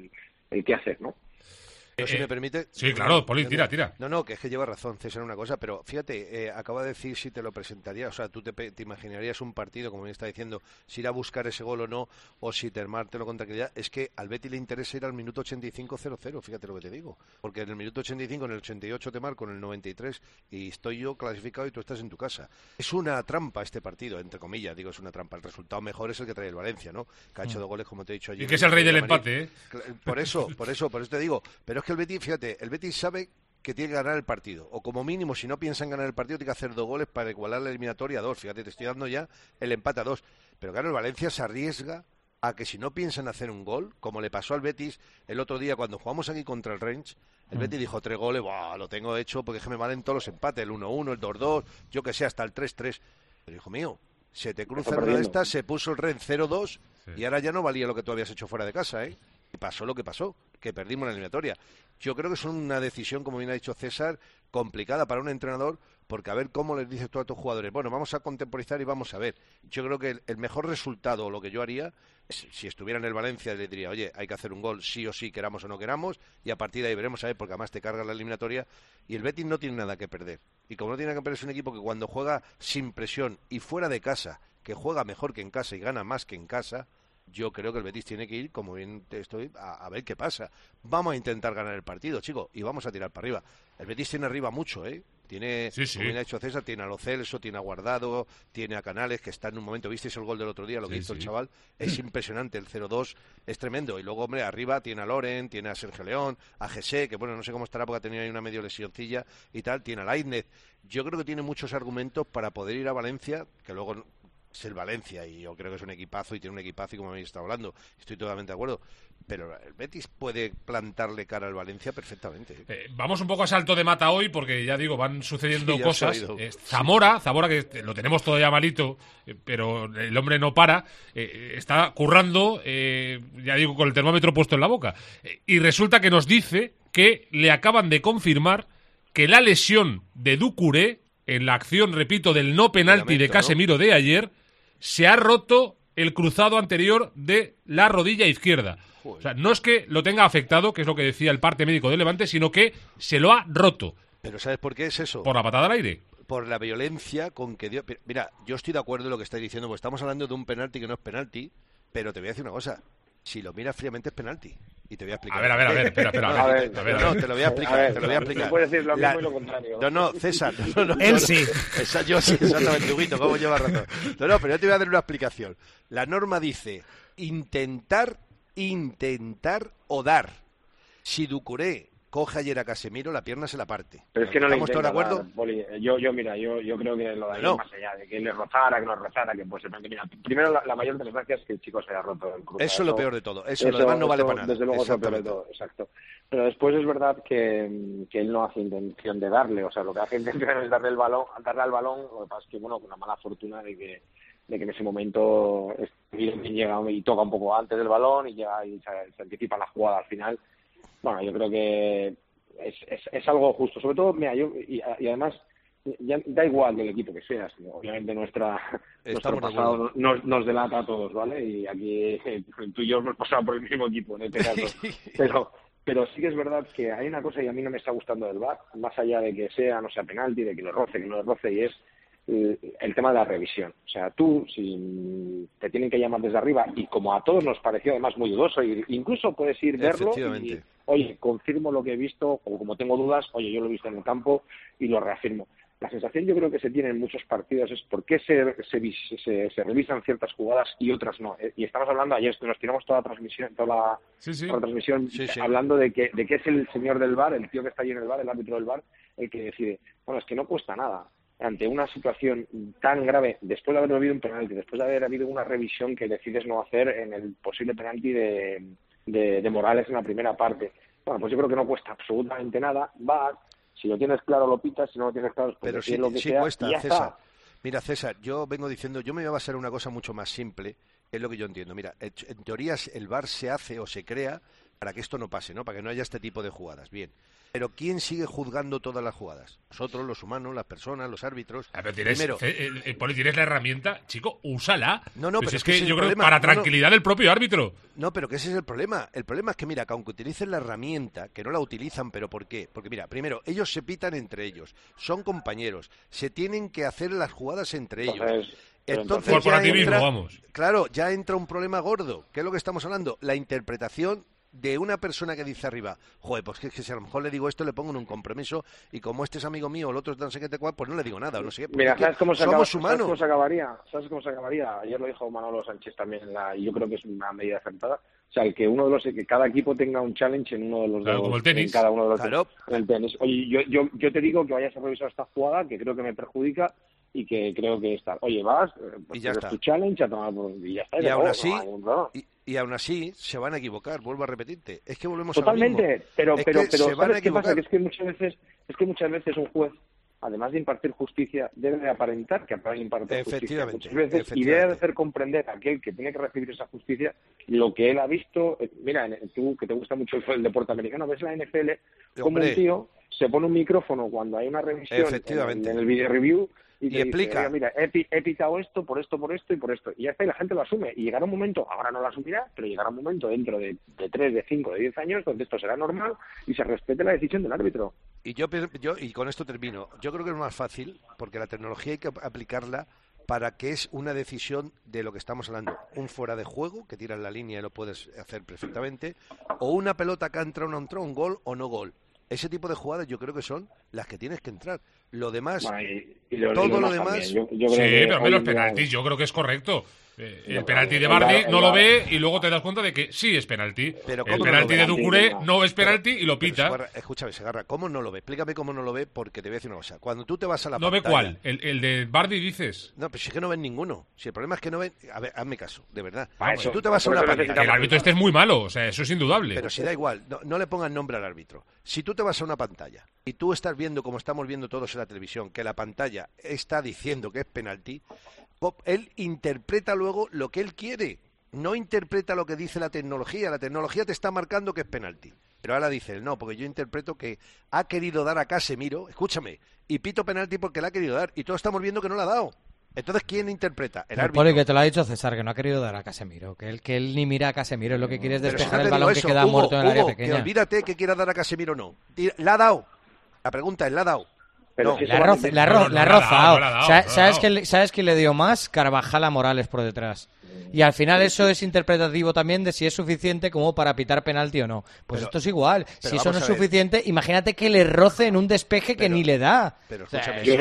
El qué hacer, ¿no? Si me permite... Sí, claro, Poli, tira. No, que es que lleva razón, César, una cosa, pero fíjate, acaba de decir si te lo presentaría, o sea, tú te imaginarías un partido, como me está diciendo, si ir a buscar ese gol o no, o si termártelo con tranquilidad. Es que al Betis le interesa ir al minuto 85-0-0, fíjate lo que te digo, porque en el minuto 85, en el 88 te marco, en el 93, y estoy yo clasificado y tú estás en tu casa. Es una trampa este partido, entre comillas, digo, es una trampa. El resultado mejor es el que trae el Valencia, ¿no? Que ha hecho 2 goles, como te he dicho ayer. Y que es el rey del empate, ¿eh? Por eso te digo, pero es que el Betis, fíjate, el Betis sabe que tiene que ganar el partido, o como mínimo, si no piensa en ganar el partido, tiene que hacer 2 goles para igualar la eliminatoria a 2. Fíjate, te estoy dando ya el empate a 2. Pero claro, el Valencia se arriesga a que si no piensan hacer un gol, como le pasó al Betis el otro día cuando jugamos aquí contra el Rennes, el Betis dijo 3 goles, lo tengo hecho porque es que me valen todos los empates, el 1-1, el 2-2, yo que sé, hasta el 3-3. Pero hijo mío, se te cruza en una de estas, se puso el Rennes 0-2 y ahora ya no valía lo que tú habías hecho fuera de casa, ¿eh? Y pasó lo que pasó, que perdimos la eliminatoria. Yo creo que es una decisión, como bien ha dicho César, complicada para un entrenador, porque a ver cómo les dices tú a tus jugadores, bueno, vamos a contemporizar y vamos a ver. Yo creo que el mejor resultado, o lo que yo haría, si estuviera en el Valencia, le diría, oye, hay que hacer un gol sí o sí, queramos o no queramos, y a partir de ahí veremos a ver, porque además te carga la eliminatoria, y el Betis no tiene nada que perder. Y como no tiene nada que perder, es un equipo que cuando juega sin presión y fuera de casa, que juega mejor que en casa y gana más que en casa, yo creo que el Betis tiene que ir, como bien estoy, a ver qué pasa. Vamos a intentar ganar el partido, chicos, y vamos a tirar para arriba. El Betis tiene arriba mucho, ¿eh? Tiene, como bien ha dicho César, tiene a Lo Celso, tiene a Guardado, tiene a Canales, que está en un momento, ¿visteis el gol del otro día? Lo que hizo el chaval, es impresionante, el 0-2 es tremendo. Y luego, hombre, arriba tiene a Loren, tiene a Sergio León, a Jesse, que bueno, no sé cómo estará porque ha tenido ahí una medio lesioncilla y tal, tiene a Lainez. Yo creo que tiene muchos argumentos para poder ir a Valencia, que luego es el Valencia y yo creo que es un equipazo y tiene un equipazo, y como habéis estado hablando, estoy totalmente de acuerdo, pero el Betis puede plantarle cara al Valencia perfectamente. Vamos un poco a salto de mata hoy porque ya digo, van sucediendo cosas. Zamora, que lo tenemos todavía malito, pero el hombre no para, está currando, ya digo, con el termómetro puesto en la boca, y resulta que nos dice que le acaban de confirmar que la lesión de Doucouré en la acción, repito, del no penalti de Casemiro de ayer, se ha roto el cruzado anterior de la rodilla izquierda. O sea, no es que lo tenga afectado, que es lo que decía el parte médico del Levante, sino que se lo ha roto. ¿Pero sabes por qué es eso? Por la patada al aire. Por la violencia con que dio... Mira, yo estoy de acuerdo en lo que estáis diciendo, porque estamos hablando de un penalti que no es penalti, pero te voy a decir una cosa. Si lo miras fríamente es penalti. Y te voy a explicar. A ver, espera. No, te lo voy a explicar, No puedes decir lo mismo y lo contrario. No, César. Él sí. Yo sí, exactamente, Huguito, ¿cómo llevas razón? No, pero yo te voy a dar una explicación. La norma dice intentar o dar. Si Doucouré coge ayer a Casemiro, la pierna se la parte. Pero es que no ¿Estamos le todos de acuerdo? Poli, yo creo que lo de ahí más allá de que le rozara, que no rozara, que pues mira, primero la mayor desgracia es que el chico se haya roto el cruzado. Eso es lo peor de todo. Eso lo demás no vale para nada. Desde luego es lo peor de todo, exacto. Pero después es verdad que él no hace intención de darle, o sea, lo que hace intención es darle al balón, lo que pasa es que, bueno, con la mala fortuna de que en ese momento llega y toca un poco antes del balón y llega y se anticipa la jugada al final. Bueno, yo creo que es algo justo. Sobre todo, mira, y además, ya da igual del equipo que seas. Obviamente nuestro pasado nos delata a todos, ¿vale? Y aquí tú y yo hemos pasado por el mismo equipo en este caso. Pero sí que es verdad que hay una cosa y a mí no me está gustando del VAR, más allá de que sea, no sea penalti, de que lo roce, que no lo roce, y es el tema de la revisión. O sea, tú, si te tienen que llamar desde arriba, y como a todos nos pareció además muy dudoso, incluso puedes ir verlo y, oye, confirmo lo que he visto, o como tengo dudas, oye, yo lo he visto en el campo y lo reafirmo. La sensación yo creo que se tiene en muchos partidos es por qué se revisan ciertas jugadas y otras no. Y estamos hablando, ayer nos tiramos toda la transmisión, toda la transmisión hablando de que es el señor del VAR, el tío que está allí en el VAR, el árbitro del VAR, el que decide. Bueno, es que no cuesta nada. Ante una situación tan grave, después de haber habido un penalti, después de haber habido una revisión que decides no hacer en el posible penalti de Morales en la primera parte. Bueno, pues yo creo que no cuesta absolutamente nada. VAR, si lo tienes claro lo pitas, si no lo tienes claro pues pero sí, lo que sí sea, cuesta, y ya César. está. Mira, César, yo vengo diciendo, yo me voy a basar en una cosa mucho más simple, es lo que yo entiendo. Mira, en teoría el VAR se hace o se crea para que esto no pase, ¿no? Para que no haya este tipo de jugadas. Bien. Pero ¿quién sigue juzgando todas las jugadas? Nosotros, los humanos, las personas, los árbitros. A ver, tienes, Primero, Poli, tienes la herramienta, chico, úsala. No, pero es que ese es yo el creo que problema. para tranquilidad del propio árbitro. No, pero que ese es el problema. El problema es que, mira, que aunque utilicen la herramienta, que no la utilizan, ¿pero por qué? Porque, mira, primero, ellos se pitan entre ellos, son compañeros, se tienen que hacer las jugadas entre ellos. Entonces corporativismo, ya vamos. Claro, ya entra un problema gordo. ¿Qué es lo que estamos hablando? La interpretación de una persona que dice arriba, joder, pues que si a lo mejor le digo esto, le pongo en un compromiso, y como este es amigo mío, el otro es no sé qué te cual, pues no le digo nada, o no sé qué. Mira, ¿sabes cómo se somos humanos. ¿Sabes cómo se acabaría? ¿Sabes cómo se acabaría? Ayer lo dijo Manolo Sánchez también, y yo creo que es una medida acertada. O sea, que cada equipo tenga un challenge en uno de los claro, dos, como el tenis. en cada uno de los claro. dos, en el tenis. Oye, yo te digo que vayas a revisar esta jugada, que creo que me perjudica y que creo que está. Oye, vas, pues y ya está. Tu challenge a tomar y ya está. Y aún así, no y aún así se van a equivocar, vuelvo a repetirte. Es que volvemos totalmente, al mismo. pero se van a ¿sabes qué pasa? equivocar. Que es que muchas veces un juez, además de impartir justicia, debe de aparentar que imparte justicia muchas veces y debe de hacer comprender a aquel que tiene que recibir esa justicia lo que él ha visto. Mira, tú que te gusta mucho el deporte americano, ves la NFL como un tío se pone un micrófono cuando hay una revisión en el video review y te explica. Dice, mira, he pitado esto, por esto y por esto. Y ya está, y la gente lo asume. Y llegará un momento, ahora no lo asumirá, pero llegará un momento dentro de 3, de 5, de 10 años donde esto será normal y se respete la decisión del árbitro. Y yo y con esto termino, yo creo que es más fácil, porque la tecnología hay que aplicarla para que es una decisión de lo que estamos hablando. Un fuera de juego, que tiras la línea y lo puedes hacer perfectamente, o una pelota que entra o no entró, un gol o no gol. Ese tipo de jugadas yo creo que son las que tienes que entrar. Lo demás, todo lo demás... Yo creo pero los penaltis yo creo que es correcto. El penalti de Bardi no lo ve y luego te das cuenta de que sí es penalti. Pero el penalti de Doucouré no es penalti y lo pita. Escúchame, Segarra, ¿cómo no lo ve? Explícame cómo no lo ve, porque te voy a decir una cosa. Cuando tú te vas a la ¿No pantalla... ve cuál? ¿El de Bardi dices? No, pero si es que no ven ninguno. Si el problema es que no ven... A ver, hazme caso, de verdad. Si tú te vas a una pantalla... El árbitro este es muy malo, o sea, eso es indudable. Pero si da igual, no le pongan nombre al árbitro. Si tú te vas a una pantalla y tú estás viendo, como estamos viendo todos en la televisión, que la pantalla está diciendo que es penalti, él interpreta luego lo que él quiere, no interpreta lo que dice la tecnología. La tecnología te está marcando que es penalti, pero ahora dice él, no, porque yo interpreto que ha querido dar a Casemiro, escúchame, y pito penalti porque le ha querido dar, y todos estamos viendo que no le ha dado. Entonces, ¿quién interpreta? El árbitro. Poli, que te lo ha dicho César, que no ha querido dar a Casemiro, que él ni mira a Casemiro, lo que quiere es despejar el balón que queda muerto en el área pequeña. Que olvídate que quiera dar a Casemiro, no. ¿Le ha dado? La pregunta es, ¿le ha dado? Pero no, si la ha rozado. ¿Sabes quién le dio más? Carvajal a Morales por detrás. Y al final eso es interpretativo también de si es suficiente como para pitar penalti o no. Pues esto es igual. Si eso no es suficiente, imagínate que le roce en un despeje que ni le da. Pero escúchame, yo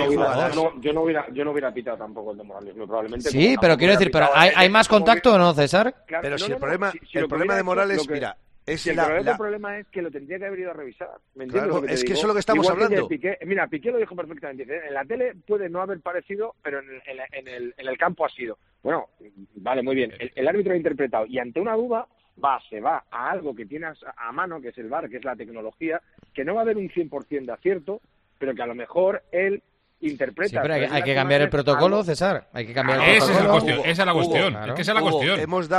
no hubiera pitado tampoco el de Morales, probablemente. Sí, pero quiero decir, pero ¿hay más contacto o no, César? Claro, pero si el problema de Morales, mira... El problema es que lo tendría que haber ido a revisar. ¿Me entiendes? Claro, lo que es te que digo? eso es lo que estamos Igual hablando. Mira, Piqué lo dijo perfectamente. En la tele puede no haber parecido, pero en el campo ha sido. Bueno, vale, muy bien. El árbitro ha interpretado y ante una duda se va a algo que tienes a mano, que es el VAR, que es la tecnología, que no va a haber un 100% de acierto, pero que a lo mejor él interpreta. Sí, pero hay que cambiar el protocolo, César. Hay que cambiar el protocolo. Esa es la cuestión. Esa es la cuestión. Claro. Es que esa es la cuestión. Hemos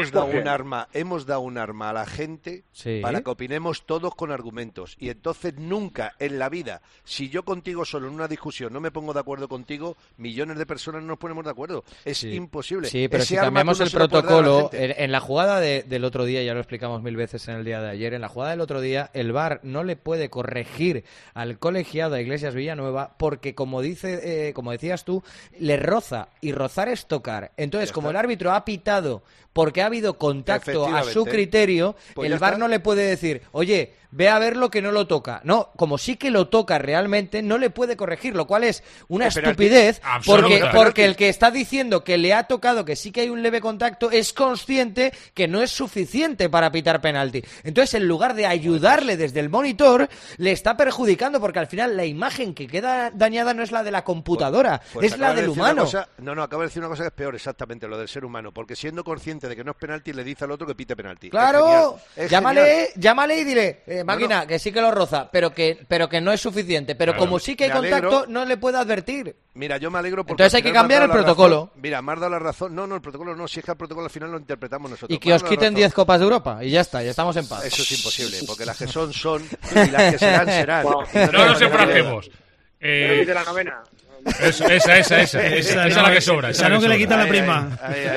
dado un arma a la gente para que opinemos todos con argumentos. Y entonces nunca en la vida, si yo contigo solo en una discusión no me pongo de acuerdo contigo, millones de personas no nos ponemos de acuerdo. Es imposible. Sí, pero si cambiamos el protocolo, en la jugada del otro día, ya lo explicamos 1000 veces en el día de ayer, en la jugada del otro día, el VAR no le puede corregir al colegiado a Iglesias Villanueva porque como como decías tú, le roza, y rozar es tocar. Entonces, como el árbitro ha pitado porque ha habido contacto a su criterio, Pues el ya VAR está. no le puede decir, oye, ve a ver lo que no lo toca. No, como sí que lo toca realmente, no le puede corregir, lo cual es una Es penalti. estupidez, Absolutamente. porque el que está diciendo que le ha tocado, que sí que hay un leve contacto, es consciente que no es suficiente para pitar penalti. Entonces, en lugar de ayudarle desde el monitor, le está perjudicando, porque al final la imagen que queda dañada no es la de la computadora, Pues es acaba la de del decir una humano. cosa- acaba de decir una cosa que es peor, exactamente, lo del ser humano. Porque siendo consciente de que no es penalti, le dice al otro que pite penalti. Claro, Es genial. llámale y dile, máquina, que sí que lo roza, pero que no es suficiente. Pero Claro. como sí que hay Me alegro. contacto, no le puede advertir. Mira, yo me alegro porque... Entonces al hay que final me cambiar has el dado la protocolo. razón. Mira, me has dado la razón. No, el protocolo no, si es que el protocolo al final lo interpretamos nosotros. Y que Me has os dado la quiten razón. 10 Copas de Europa, y ya está, ya estamos en paz. Eso es imposible, porque las que son y las que serán. No nos enfrasquemos. Repite la novena. Esa es la que sobra. Esa no que le quita la Ay, prima.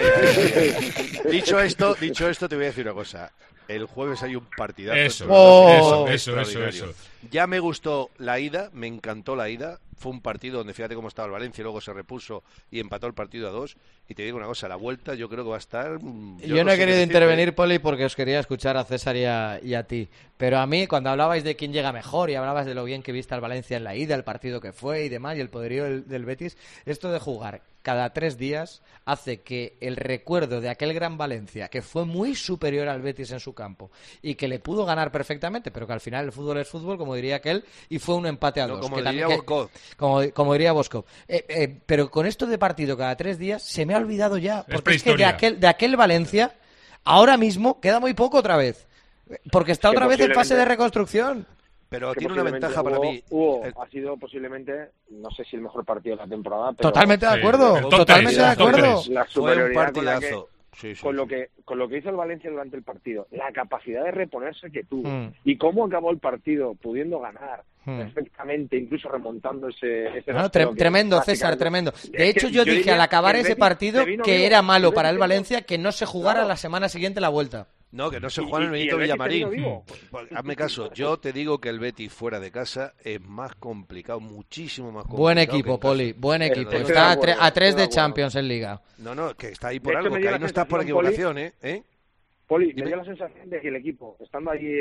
ay. Dicho esto, te voy a decir una cosa. El jueves hay un partidazo. Eso. Extraordinario. Ya me gustó la ida, me encantó la ida. Fue un partido donde fíjate cómo estaba el Valencia, luego se repuso y empató el partido a 2. Y te digo una cosa, la vuelta yo creo que va a estar... Yo no he querido intervenir, Poli, porque os quería escuchar a César y a ti. Pero a mí, cuando hablabais de quién llega mejor y hablabas de lo bien que viste al Valencia en la ida, el partido que fue y demás, y el poderío del Betis, esto de jugar cada 3 días hace que el recuerdo de aquel gran Valencia, que fue muy superior al Betis en su campo y que le pudo ganar perfectamente, pero que al final el fútbol es fútbol, como diría aquel, y fue un empate a 2. Como que diría también- Bosco. como diría Bosco. Pero con esto de partido cada 3 días se me ha olvidado ya, porque es que prehistoria. de aquel Valencia ahora mismo queda muy poco otra vez, porque está Que otra vez en fase de posiblemente- reconstrucción. Pero Que tiene una posiblemente ventaja para mí. Hugo ha sido posiblemente, no sé si el mejor partido de la temporada, pero Totalmente de acuerdo, el top totalmente tres, de el top acuerdo. tres. la Fue un superioridad con la que, partidazo. Sí. con lo que hizo el Valencia durante el partido, la capacidad de reponerse que tuvo Mm. y cómo acabó el partido pudiendo ganar Mm. perfectamente, incluso remontando ese No, rastro que tremendo, prácticamente- César, tremendo. Es De que hecho, yo dije diría al acabar que el ese Betis partido se vino que vivo. era malo El para el Betis Valencia que no se jugara Claro. la semana siguiente la vuelta. No, que no se Y- juega en el y Benito el Betis Villamarín. se vino vivo. Pues, hazme caso, yo te digo que el Betis fuera de casa es más complicado, muchísimo más complicado. Buen que equipo, en casa. Poli, buen Pero equipo. de Estoy Está de a acuerdo, 3 estoy de de acuerdo. Champions en Liga. No, que está ahí De por hecho, algo, me que dio ahí la no estás por sensación, Poli, equivocación, ¿eh? Poli, me Dime. dio la sensación de que el equipo, estando allí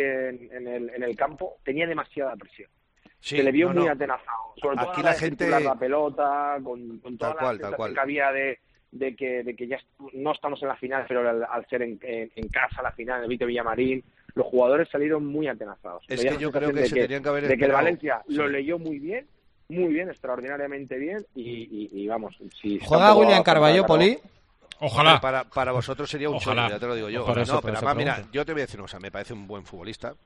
en el campo, tenía demasiada presión. Sí, Se le vio no, muy no. atenazado. Sobre todo Aquí a la de gente- circular la pelota, con toda Tal cual, la tal cual. sensación que había de que ya no estamos en la final, pero al ser en casa la final, en el Vito Villamarín, los jugadores salieron muy atenazados. Es Me dio que la yo creo sensación que de se tenían que haber de que el esperado. Valencia Sí. lo leyó muy bien, extraordinariamente bien, y vamos, si ¿Juega tampoco William va a faltar Carballo, Carballo. Poli? Ojalá. Para vosotros sería un Ojalá. sueño, ya te lo digo yo. Por eso pero además, mira, pregunto. yo te voy a decir una cosa, me parece un buen futbolista,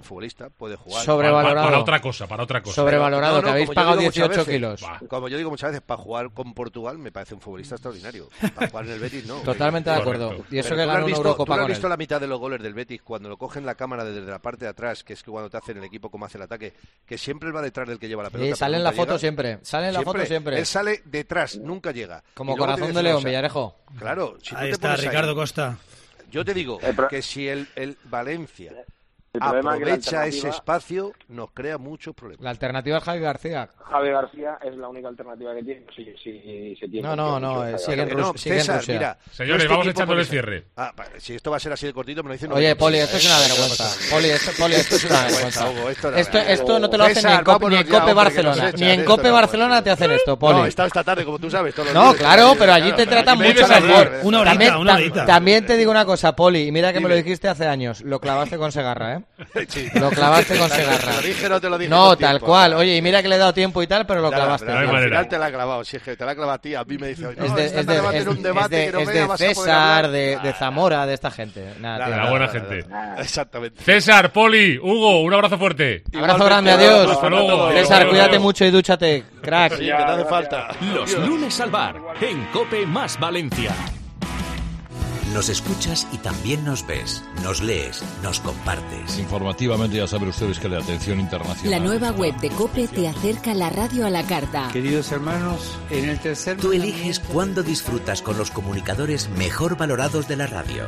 puede jugar. Sobrevalorado. Para otra cosa. Sobrevalorado, Pero- que habéis como yo pagado digo muchas 18 veces, kilos. Como yo digo muchas veces, para jugar con Portugal me parece un futbolista extraordinario. Para jugar en el Betis, no. Totalmente de acuerdo. Correcto. Y eso Pero que tú ganó has una visto- Eurocopa tú has con visto él. la mitad de los goles del Betis cuando lo cogen la cámara desde la parte de atrás, que es que cuando te hacen el equipo cómo hace el ataque, que siempre él va detrás del que lleva la pelota. pero Sale en nunca la foto llega. siempre. Sale en la foto siempre. Él sale detrás, nunca llega. Como Y luego te corazón voy a de decir León, una cosa. Villarejo. Claro, si tú Ahí te está, pones ahí- Ricardo Costa. Yo te digo El pro- que si el Valencia El problema es que la aprovecha ese alternativa- espacio, nos crea muchos problemas. La alternativa es Javi García. Javi García es la única alternativa que tiene. Si se tiene No, opción, sigue Pero en que no, sigue en César, Rusia. mira, Señores, este vamos equipo echándole el pone- cierre. Si esto va a ser así de cortito, me lo dicen. Oye, Poli, esto es una vergüenza. Poli, esto es una vergüenza. Hugo, Esto no te lo hacen ni César, en Cope vámonos ya, Cope hombre, que Barcelona. nos echan Ni en esto, Cope no, Barcelona te hacen esto, Poli. No, está esta tarde, como tú sabes. Todos los No, días. claro, pero allí te Claro, tratan aquí me mucho vives mejor. mejor. Una horita, También, una horita. también te digo una cosa, Poli, y mira que me lo Dime. dijiste hace años. Lo clavaste con Segarra, ¿eh? Sí. Lo clavaste con Segarra. ¿Te lo dije o no te lo dije? No, con tal tiempo? cual. Oye, y mira que le he dado tiempo y tal, pero lo Nada, clavaste. pero hay al manera. final te la ha clavado, si es que te la ha clavado a ti, a mí me dice, hoy, no, Es de, esta es tarde de- va a tener es un debate de- que no es me de vas a poder César, hablar. de Zamora, de esta gente. Nada, tío. La buena gente. Exactamente. César, Poli, Hugo, un abrazo fuerte. Abrazo grande, adiós. Hasta luego. César, Adiós. cuídate mucho y dúchate, crack. Sí, que te hace falta. Los lunes al bar en Cope más Valencia. Nos escuchas y también nos ves, nos lees, nos compartes. Informativamente ya saben ustedes que la atención internacional... La nueva web de COPE te acerca la radio a la carta. Queridos hermanos, en el tercer... Tú eliges cuándo disfrutas con los comunicadores mejor valorados de la radio.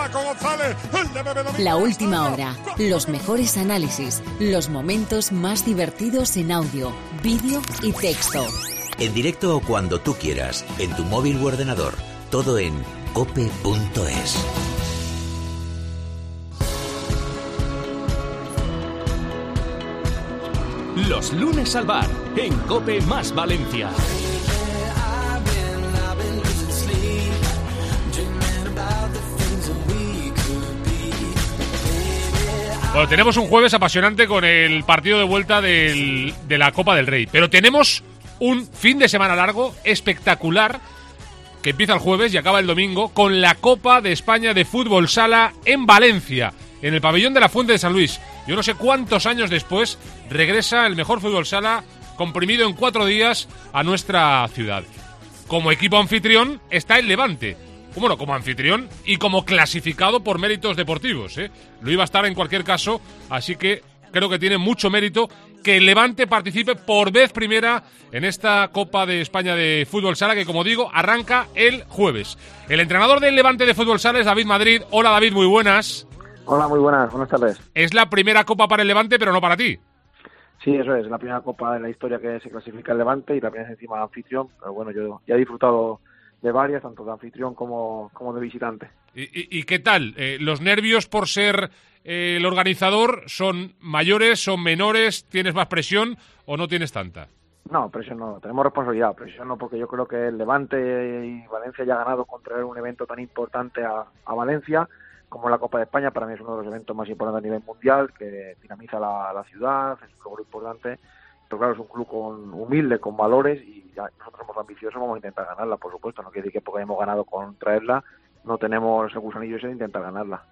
La última hora, los mejores análisis, los momentos más divertidos en audio, vídeo y texto. En directo o cuando tú quieras, en tu móvil u ordenador, todo en cope.es. Los lunes al bar, en Cope más Valencia. Bueno, tenemos un jueves apasionante con el partido de vuelta de la Copa del Rey, pero tenemos un fin de semana largo, espectacular, que empieza el jueves y acaba el domingo, con la Copa de España de Fútbol Sala en Valencia, en el pabellón de la Fuente de San Luis. Yo no sé cuántos años después regresa el mejor Fútbol Sala, comprimido en 4 días, a nuestra ciudad. Como equipo anfitrión está el Levante. Bueno, como anfitrión y como clasificado por méritos deportivos, ¿eh? Lo iba a estar en cualquier caso, así que creo que tiene mucho mérito que el Levante participe por vez primera en esta Copa de España de Fútbol Sala, que, como digo, arranca el jueves. El entrenador del Levante de Fútbol Sala es David Madrid. Hola, David, muy buenas. Hola, muy buenas tardes. Es la primera Copa para el Levante, pero no para ti. Sí, eso es, la primera Copa en la historia que se clasifica el Levante y la primera encima de anfitrión, pero bueno, yo ya he disfrutado de varias, tanto de anfitrión como de visitante. ¿Y qué tal? ¿Los nervios por ser el organizador son mayores, son menores? ¿Tienes más presión o no tienes tanta? No, presión no, tenemos responsabilidad, presión no, porque yo creo que el Levante y Valencia ya ha ganado con traer un evento tan importante a Valencia como la Copa de España. Para mí es uno de los eventos más importantes a nivel mundial, que dinamiza la ciudad, es un logro importante, pero claro, es un club humilde, con valores, y ya nosotros somos ambiciosos, vamos a intentar ganarla, por supuesto. No quiere decir que porque hayamos ganado con traerla no tenemos el gusanillo ese de intentar ganarla.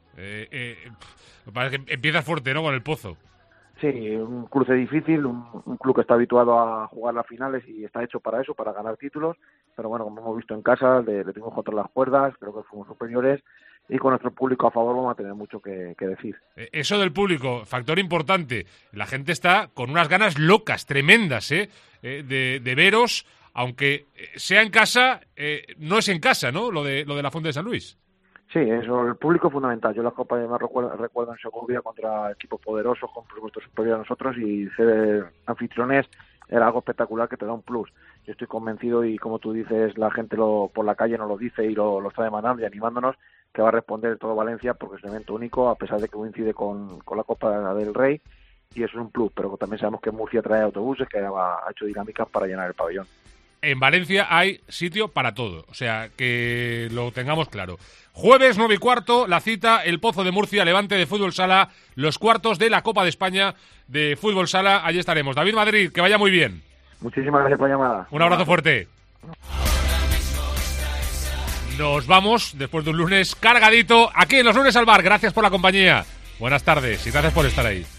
Parece que empiezas fuerte, ¿no?, con el Pozo. Sí, un cruce difícil, un club que está habituado a jugar las finales y está hecho para eso, para ganar títulos, pero bueno, como hemos visto en casa, le tuvimos contra las cuerdas, creo que fuimos superiores, y con nuestro público a favor vamos a tener mucho que decir. Eso del público, factor importante. La gente está con unas ganas locas, tremendas, de veros, aunque sea en casa, no es en casa, ¿no?, lo de la Fuente de San Luis. Sí, eso, el público es fundamental. Yo las copas además recuerdo en Segovia contra equipos poderosos, con presupuestos superiores a nosotros, y ser anfitriones era algo espectacular que te da un plus. Yo estoy convencido, y como tú dices, la gente por la calle nos lo dice y lo está demandando y animándonos, que va a responder todo Valencia, porque es un evento único, a pesar de que coincide con la Copa del Rey, y eso es un plus, pero también sabemos que Murcia trae autobuses, que ha hecho dinámicas para llenar el pabellón. En Valencia hay sitio para todo, o sea, que lo tengamos claro. Jueves 9:15, la cita, el Pozo de Murcia, Levante de Fútbol Sala, los cuartos de la Copa de España de Fútbol Sala. Allí estaremos. David Madrid, que vaya muy bien. Muchísimas gracias por la llamada. Un abrazo fuerte. Nos vamos, después de un lunes cargadito, aquí en Los Lunes al Bar. Gracias por la compañía. Buenas tardes y gracias por estar ahí.